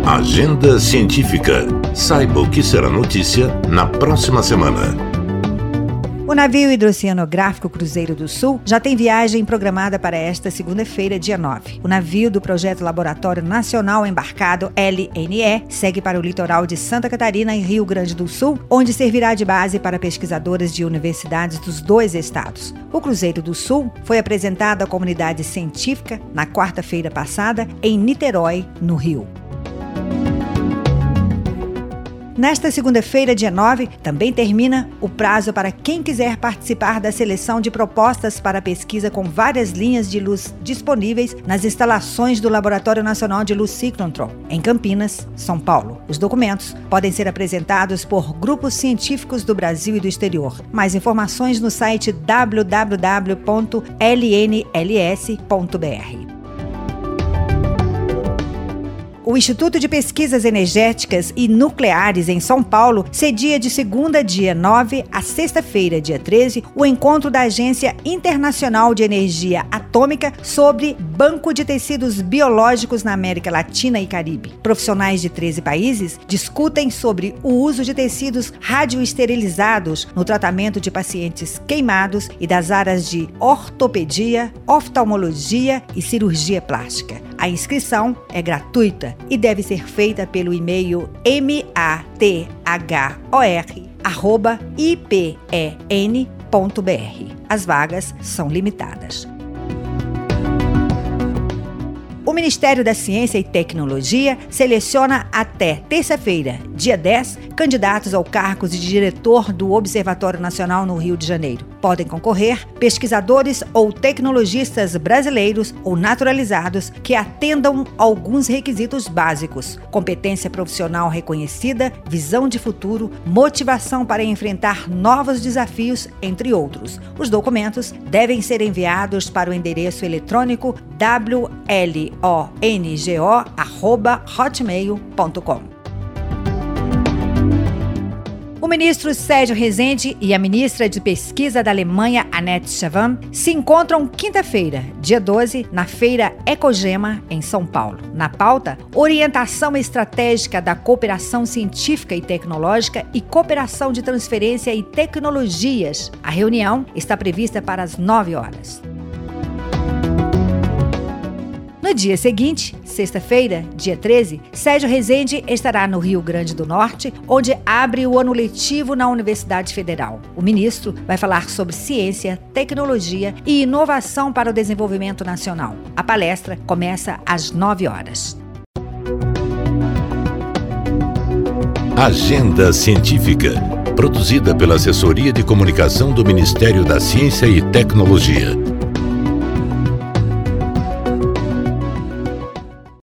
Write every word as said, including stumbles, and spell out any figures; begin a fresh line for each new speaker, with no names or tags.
Agenda Científica. Saiba o que será notícia na próxima semana.
O navio hidroceanográfico Cruzeiro do Sul já tem viagem programada para esta segunda-feira, dia nove. O navio do Projeto Laboratório Nacional Embarcado, L N E, segue para o litoral de Santa Catarina e Rio Grande do Sul, onde servirá de base para pesquisadores de universidades dos dois estados. O Cruzeiro do Sul foi apresentado à comunidade científica na quarta-feira passada em Niterói, no Rio. Nesta segunda-feira, dia nove, também termina o prazo para quem quiser participar da seleção de propostas para pesquisa com várias linhas de luz disponíveis nas instalações do Laboratório Nacional de Luz Ciclotron, em Campinas, São Paulo. Os documentos podem ser apresentados por grupos científicos do Brasil e do exterior. Mais informações no site w w w ponto l n l s ponto b r. O Instituto de Pesquisas Energéticas e Nucleares em São Paulo cedia de segunda, dia nove, a sexta-feira, dia treze, o encontro da Agência Internacional de Energia Atômica sobre Banco de Tecidos Biológicos na América Latina e Caribe. Profissionais de treze países discutem sobre o uso de tecidos radioesterilizados no tratamento de pacientes queimados e das áreas de ortopedia, oftalmologia e cirurgia plástica. A inscrição é gratuita e deve ser feita pelo e-mail mathor arroba i p e n ponto b r. As vagas são limitadas. O Ministério da Ciência e Tecnologia seleciona até terça-feira, dia dez, candidatos ao cargo de diretor do Observatório Nacional no Rio de Janeiro. Podem concorrer pesquisadores ou tecnologistas brasileiros ou naturalizados que atendam alguns requisitos básicos: competência profissional reconhecida, visão de futuro, motivação para enfrentar novos desafios, entre outros. Os documentos devem ser enviados para o endereço eletrônico w l o n g o arroba hotmail ponto com. O ministro Sérgio Rezende e a ministra de Pesquisa da Alemanha, Annette Schavan, se encontram quinta-feira, dia doze, na Feira Ecogema, em São Paulo. Na pauta, orientação estratégica da cooperação científica e tecnológica e cooperação de transferência e tecnologias. A reunião está prevista para as nove horas. No dia seguinte, sexta-feira, dia treze, Sérgio Rezende estará no Rio Grande do Norte, onde abre o ano letivo na Universidade Federal. O ministro vai falar sobre ciência, tecnologia e inovação para o desenvolvimento nacional. A palestra começa às nove horas.
Agenda Científica, produzida pela Assessoria de Comunicação do Ministério da Ciência e Tecnologia.